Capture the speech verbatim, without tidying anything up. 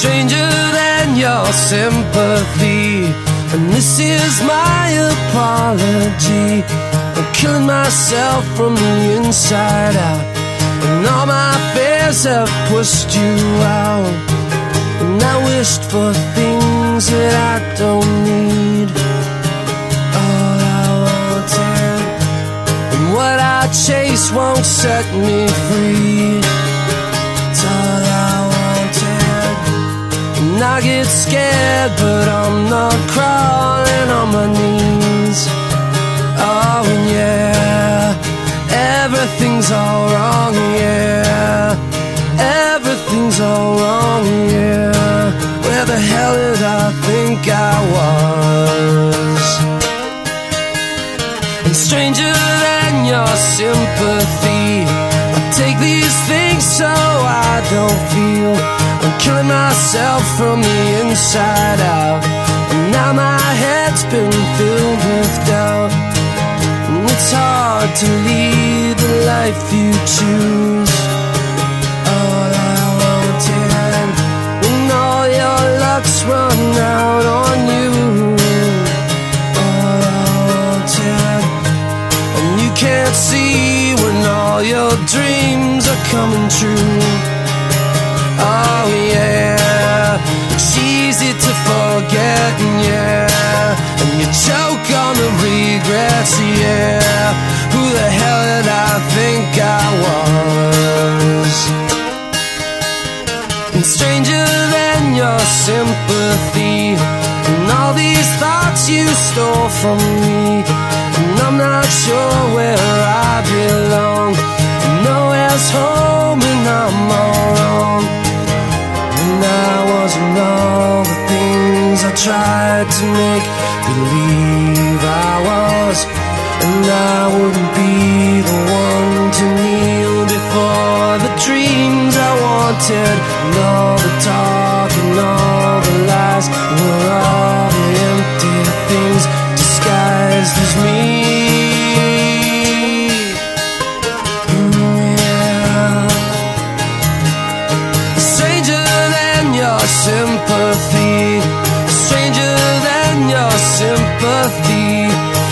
stranger than your sympathy. And this is my apology. I'm killing myself from the inside out, and all my fears have pushed you out. And I wished for things that I don't need. All I wanted, and what I chase won't set me free. It's all I wanted. And I get scared, but I'm not crawling on my knees. Oh, and yeah, everything's all wrong, yeah. Everything's all wrong, yeah. Where the hell did I think I was? And stranger than your sympathy, I take these things so I don't feel. I'm killing myself from the inside out, and now my head's been filled with doubt. And it's hard to lead the life you choose. All I wanted, when all your luck's run out on you. All I wanted, and you can't see when all your dreams are coming true. Oh yeah, it's easy to forget, yeah, and you choke on the regrets, yeah. Who the hell did I think I was? And stranger than your sympathy, and all these thoughts you stole from me. And I'm not sure where I belong, and nowhere's home, and I'm all wrong. And I wasn't all the things I tried to make believe I was. And I wouldn't be the one to kneel before the dreams I wanted. And all the talk and all the lies were all the empty things disguised as me. Mm, yeah. Stranger than your sympathy, stranger than your sympathy.